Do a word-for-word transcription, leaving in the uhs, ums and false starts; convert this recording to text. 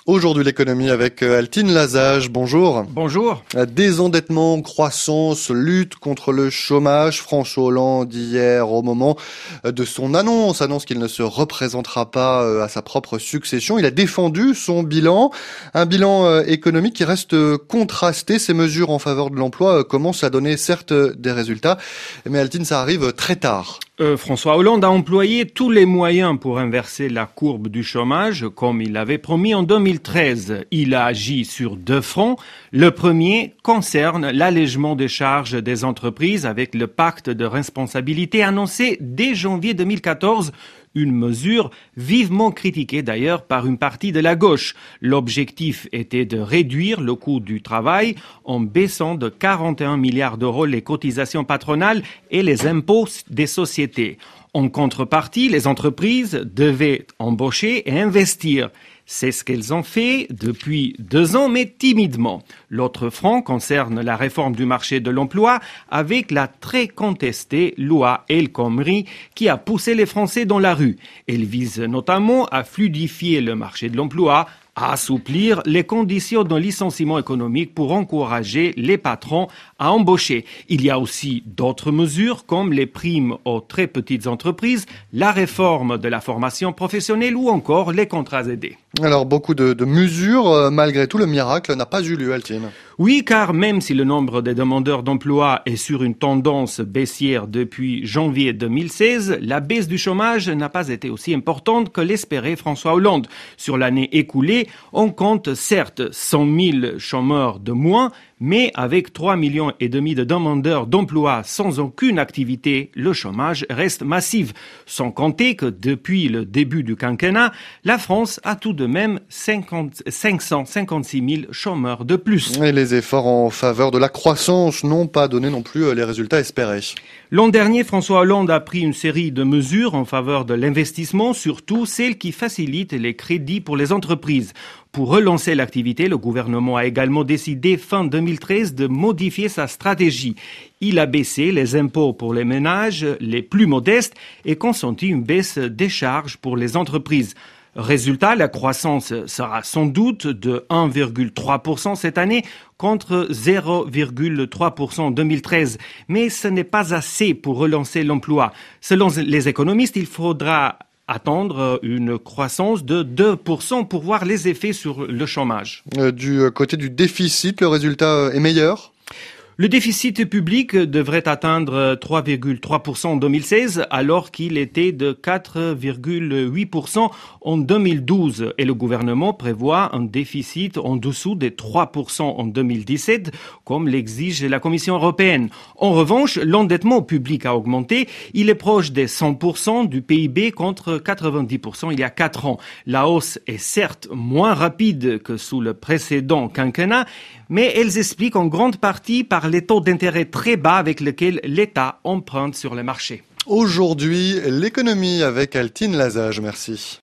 Aujourd'hui, l'économie avec Altine Lazage. Bonjour. Bonjour. Désendettement, croissance, lutte contre le chômage. François Hollande, hier, au moment de son annonce, annonce qu'il ne se représentera pas à sa propre succession. Il a défendu son bilan, un bilan économique qui reste contrasté. Ces mesures en faveur de l'emploi commencent à donner certes des résultats, mais Altine, ça arrive très tard. Euh, François Hollande a employé tous les moyens pour inverser la courbe du chômage, comme il l'avait promis en deux mille treize. Il a agi sur deux fronts. Le premier concerne l'allègement des charges des entreprises avec le pacte de responsabilité annoncé dès janvier deux mille quatorze. Une mesure vivement critiquée d'ailleurs par une partie de la gauche. L'objectif était de réduire le coût du travail en baissant de quarante et un milliards d'euros les cotisations patronales et les impôts des sociétés. En contrepartie, les entreprises devaient embaucher et investir. C'est ce qu'elles ont fait depuis deux ans, mais timidement. L'autre front concerne la réforme du marché de l'emploi avec la très contestée loi El Khomri qui a poussé les Français dans la rue. Elle vise notamment à fluidifier le marché de l'emploi, à assouplir les conditions de licenciement économique pour encourager les patrons à embaucher. Il y a aussi d'autres mesures comme les primes aux très petites entreprises, la réforme de la formation professionnelle ou encore les contrats aidés. Alors beaucoup de, de mesures, euh, malgré tout le miracle n'a pas eu lieu, Altine. Oui, car même si le nombre des demandeurs d'emploi est sur une tendance baissière depuis janvier deux mille seize, la baisse du chômage n'a pas été aussi importante que l'espérait François Hollande. Sur l'année écoulée, on compte certes cent mille chômeurs de moins, mais avec trois millions et demi de demandeurs d'emploi sans aucune activité, le chômage reste massif. Sans compter que depuis le début du quinquennat, la France a tout de même cinquante, cinq cent cinquante-six mille chômeurs de plus. Et les efforts en faveur de la croissance n'ont pas donné non plus les résultats espérés. L'an dernier, François Hollande a pris une série de mesures en faveur de l'investissement, surtout celles qui facilitent les crédits pour les entreprises. Pour relancer l'activité, le gouvernement a également décidé fin deux mille treize de modifier sa stratégie. Il a baissé les impôts pour les ménages les plus modestes et consenti une baisse des charges pour les entreprises. Résultat, la croissance sera sans doute de un virgule trois pour cent cette année contre zéro virgule trois pour cent en deux mille treize. Mais ce n'est pas assez pour relancer l'emploi. Selon les économistes, il faudra attendre une croissance de deux pour cent pour voir les effets sur le chômage. Euh, du côté du déficit, le résultat est meilleur ? Le déficit public devrait atteindre trois virgule trois pour cent en deux mille seize alors qu'il était de quatre virgule huit pour cent en deux mille douze et le gouvernement prévoit un déficit en dessous des trois pour cent en deux mille dix-sept comme l'exige la Commission européenne. En revanche, l'endettement public a augmenté. Il est proche des cent pour cent du P I B contre quatre-vingt-dix pour cent il y a quatre ans. La hausse est certes moins rapide que sous le précédent quinquennat, mais elle s'explique en grande partie par les taux d'intérêt très bas avec lesquels l'État emprunte sur les marchés. Aujourd'hui, l'économie avec Altine Lazage. Merci.